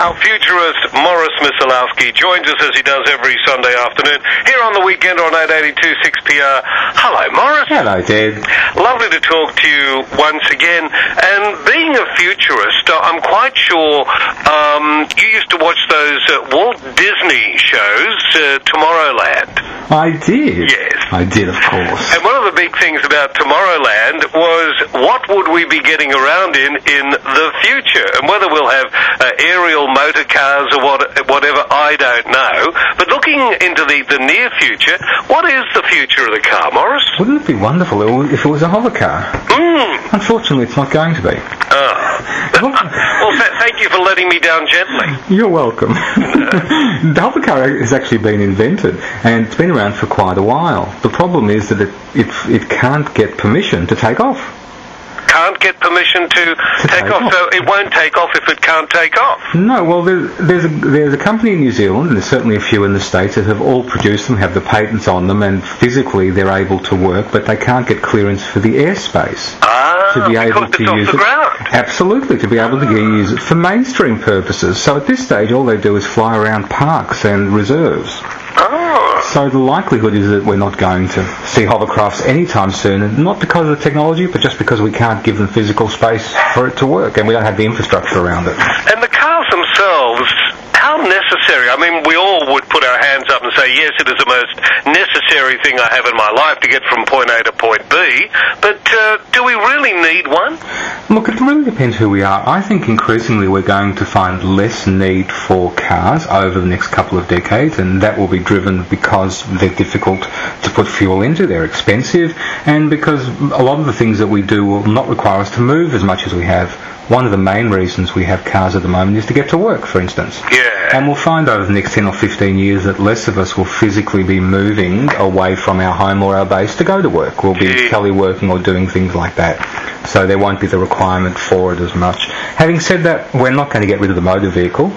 Our futurist Morris Misalowski joins us as he does every Sunday afternoon here on the weekend on 882 6PR. Hello, Morris. Hello, Dad. Lovely to talk to you once again. And being a futurist, I'm quite sure you used to watch those Walt Disney shows, Tomorrowland. I did. Yes. I did, of course. And one of the big things about Tomorrowland was what would we be getting around in the future, and whether we'll have aerial motor cars or whatever, I don't know. But looking into the near future, what is the future of the car, Morris? Wouldn't it be wonderful if it was a hover car? Unfortunately, it's not going to be. Well, thank you for letting me down gently. You're welcome. The hover car has actually been invented, and it's been around for quite a while. The problem is that it can't get permission to take off. Can't get permission to take off, so it won't take off if it can't take off. No, well, there's a company in New Zealand, and there's certainly a few in the States that have all produced them, have the patents on them, and physically they're able to work, but they can't get clearance for the airspace. To be able to use it. Absolutely, to be able to use it for mainstream purposes. So at this stage, all they do is fly around parks and reserves. So the likelihood is that we're not going to see hovercrafts anytime soon, and not because of the technology, but just because we can't give them physical space for it to work, and we don't have the infrastructure around it. And the cars themselves, how necessary? I mean, we all would put our hands up and say, yes, it is the most necessary thing I have in my life to get from point A to point B, but do we really need one? Look, it really depends who we are. I think increasingly we're going to find less need for cars over the next couple of decades, and that will be driven because they're difficult to put fuel into, they're expensive, and because a lot of the things that we do will not require us to move as much as we have. One of the main reasons we have cars at the moment is to get to work, for instance. Yeah. And we'll find over the next 10 or 15 years that less of us will physically be moving away from our home or our base to go to work. We'll be teleworking or doing things like that. So there won't be the requirement for it as much. Having said that, we're not going to get rid of the motor vehicle.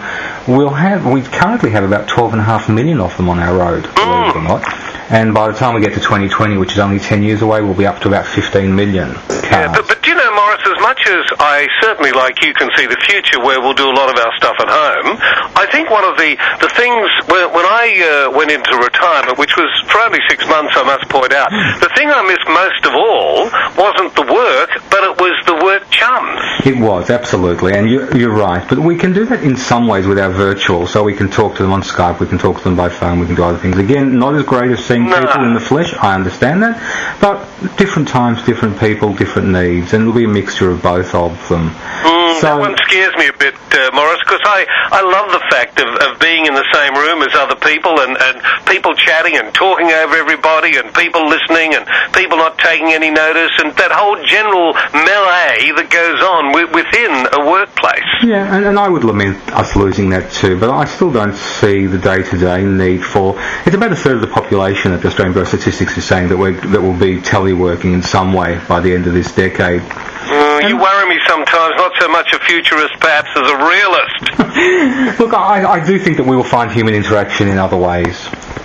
We currently have about 12.5 million of them on our road, believe it or not. And by the time we get to 2020, which is only 10 years away, we'll be up to about 15 million cars. Yeah, but you know, Morris, as much as I certainly, like you, can see the future where we'll do a lot of our stuff at home, I think one of the things, when I went into retirement, which was for only 6 months, I must point out, the thing I missed most of all wasn't the work, but it was the work chums. It was, absolutely, and you're right. But we can do that in some ways with our virtual, so we can talk to them on Skype, we can talk to them by phone, we can do other things. Again, not as great as seeing people in the flesh, I understand that, but different times, different people, different needs, and it'll be a mixture of both of them. That one scares me a bit, Morris, because I love the fact of being in the same room as other people and people chatting and talking over everybody and people listening and people not taking any notice and that whole general melee that goes on within a workplace. Yeah, and I would lament us losing that too, but I still don't see the day-to-day need for... It's about a third of the population that the Australian Bureau of Statistics is saying that will be teleworking in some way by the end of this decade. You worry me sometimes, not so much a futurist perhaps as a realist. Look, I do think that we will find human interaction in other ways.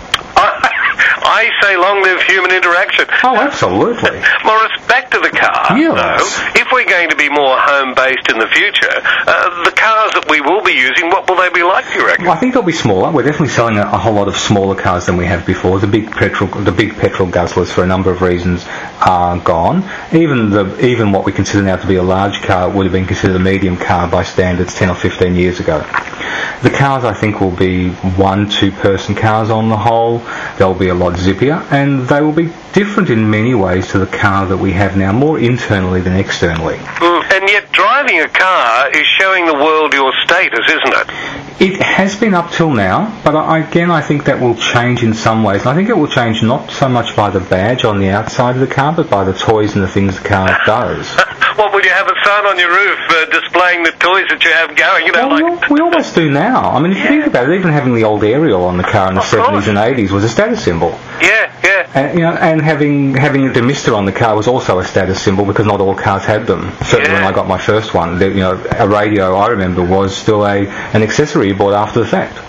I say long live human interaction. Oh, absolutely. Morris, back to the car, yes. though. If we're going to be more home-based in the future, the cars that we will be using, what will they be like, do you reckon? Well, I think they'll be smaller. We're definitely selling a whole lot of smaller cars than we have before. The big petrol guzzlers, for a number of reasons, are gone. Even what we consider now to be a large car would have been considered a medium car by standards 10 or 15 years ago. The cars, I think, will be 1-2-person cars on the whole. They'll be a lot zippier, and they will be different in many ways to the car that we have now, more internally than externally. And yet driving a car is showing the world your status, isn't it? It has been up till now, but again, I think that will change in some ways. And I think it will change not so much by the badge on the outside of the car, but by the toys and the things the car does. What, will you have a sign on your roof displaying the toys that you have going? You know, well, we almost do now. I mean, if you think about it, even having the old Ariel on the car in the 70s and 80s was a status symbol. Yeah. And, and having a Demister on the car was also a status symbol because not all cars had them. Certainly when I got my first one, a radio, I remember, was still an accessory you bought after the fact. True.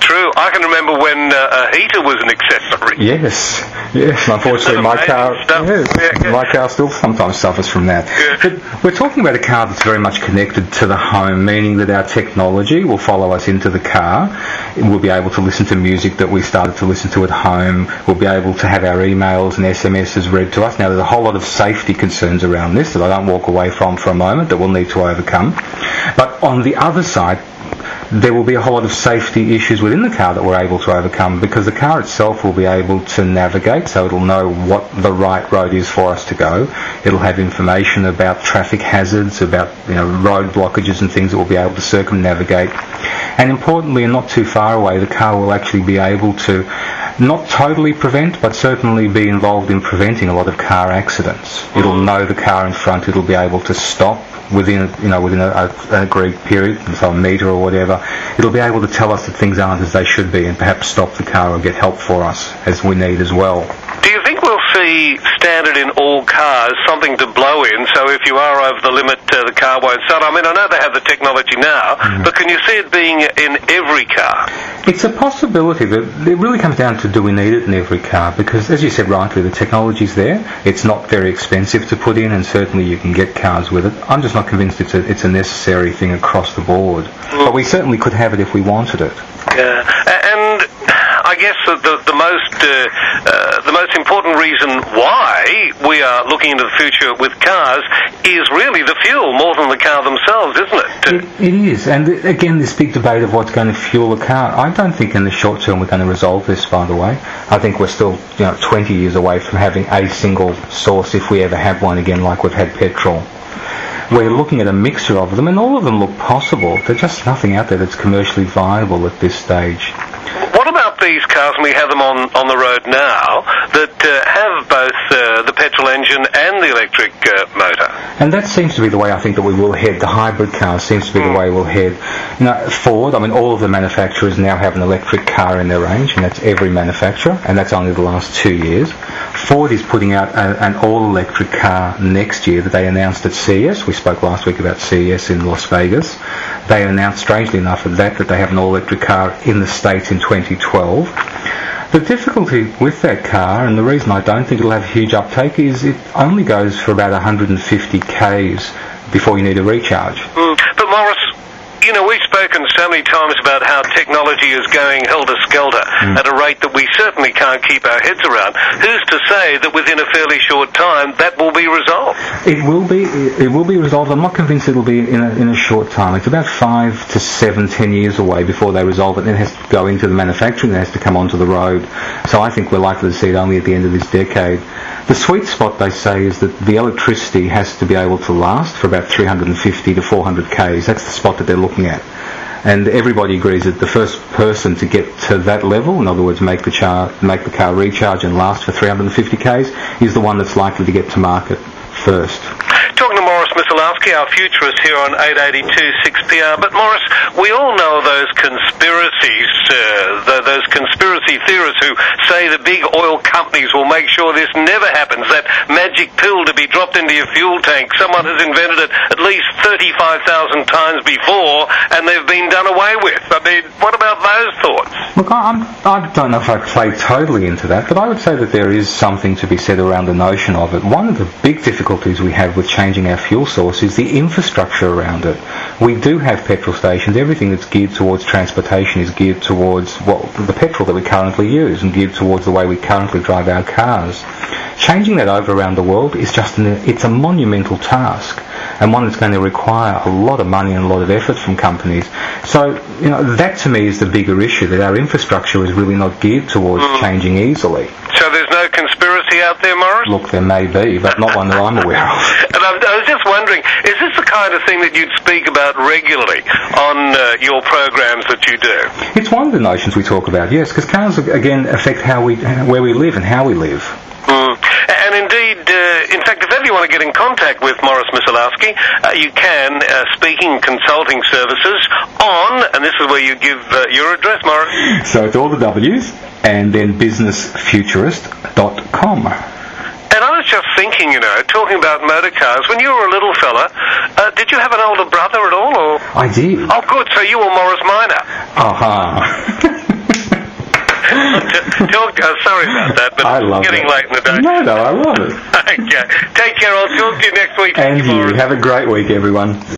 I can remember when a heater was an accessory. Yes. Unfortunately, my car still sometimes suffers from that. Yeah. But we're talking about a car that's very much connected to the home, meaning that our technology will follow us into the car. We'll be able to listen to music that we started to listen to at home. We'll be able to have our emails and SMSs read to us. Now, there's a whole lot of safety concerns around this that I don't walk away from for a moment that we'll need to overcome. But on the other side, there will be a whole lot of safety issues within the car that we're able to overcome, because the car itself will be able to navigate, so it'll know what the right road is for us to go. It'll have information about traffic hazards, about road blockages and things that we'll be able to circumnavigate. And importantly, and not too far away, the car will actually be able to not totally prevent, but certainly be involved in preventing a lot of car accidents. It'll know the car in front. It'll be able to stop within an agreed period, so a metre or whatever. It'll be able to tell us that things aren't as they should be, and perhaps stop the car or get help for us as we need as well. Do you think we'll see standard in all cars something to blow in, so if you are over the limit, the car won't start? I mean, I know they have the technology now, but can you see it being in every car? It's a possibility, but it really comes down to, do we need it in every car? Because, as you said rightly, the technology's there. It's not very expensive to put in, and certainly you can get cars with it. I'm just not convinced it's a necessary thing across the board. But we certainly could have it if we wanted it. Yeah, and I guess the most important reason why we are looking into the future with cars is really the fuel more than the car themselves, isn't it? It is, and again, this big debate of what's going to fuel a car. I don't think in the short term we're going to resolve this, by the way. I think we're still 20 years away from having a single source, if we ever have one again, like we've had petrol. We're looking at a mixture of them, and all of them look possible. There's just nothing out there that's commercially viable at this stage. What about these cars, and we have them on the road now, that have both the petrol engine and the electric motor? And that seems to be the way I think that we will head. The hybrid cars seems to be the way we'll head. Ford, all of the manufacturers now have an electric car in their range, and that's every manufacturer, and that's only the last 2 years. Ford is putting out an all-electric car next year that they announced at CES. We spoke last week about CES in Las Vegas. They announced, strangely enough, that they have an all-electric car in the States in 2012. The difficulty with that car, and the reason I don't think it'll have huge uptake, is it only goes for about 150 k's before you need a recharge. But Morris, we've spoken so many times about how technology is going helter-skelter at a rate that we certainly can't keep our heads around. Who's to say that within a fairly short time that will be resolved? It will be resolved. I'm not convinced it'll be in a short time. It's about 5 to 7, 10 years away before they resolve it. Then it has to go into the manufacturing, it has to come onto the road. So I think we're likely to see it only at the end of this decade. The sweet spot, they say, is that the electricity has to be able to last for about 350 to 400 k's. That's the spot that they're looking at. And everybody agrees that the first person to get to that level, in other words, make the car recharge and last for 350 k's, is the one that's likely to get to market first. Talking to Morris Misalowski, our futurist here on 882 6PR. But Morris, we all know those conspiracies, those conspiracy theorists who say the big oil companies will make sure this never happens. That magic pill to be dropped into your fuel tank, someone has invented it at least 35,000 times before, and they've been done away with. I mean, what about those thoughts? Look, I don't know if I play totally into that, but I would say that there is something to be said around the notion of it. One of the big difficulties we have with changing our fuel source is the infrastructure around it. We do have petrol stations. Everything that's geared towards transportation is geared towards the petrol that we currently use and geared towards the way we currently drive our cars. Changing that over around the world is it's a monumental task, and one that's going to require a lot of money and a lot of effort from companies. So, that to me is the bigger issue, that our infrastructure is really not geared towards changing easily. So there's no conspiracy out there, Morris? Look, there may be, but not one that I'm aware of. And I was just wondering, is this the kind of thing that you'd speak about regularly on your programs that you do? It's one of the notions we talk about, yes, because cars, again, affect where we live and how we live. And indeed, in fact, if ever you want to get in contact with Morris Misalowski, you can, speaking consulting services on, and this is where you give your address, Morris. So it's all the W's, and then businessfuturist.com. And I was just thinking, talking about motor cars, when you were a little fella, did you have an older brother at all? Or? I did. Oh, good, so you were Morris Minor. Uh-huh. Sorry about that, but I love it's getting it. late in the day. No, I love it. Okay. Take care. I'll talk to you next week. And you. Have a great week, everyone.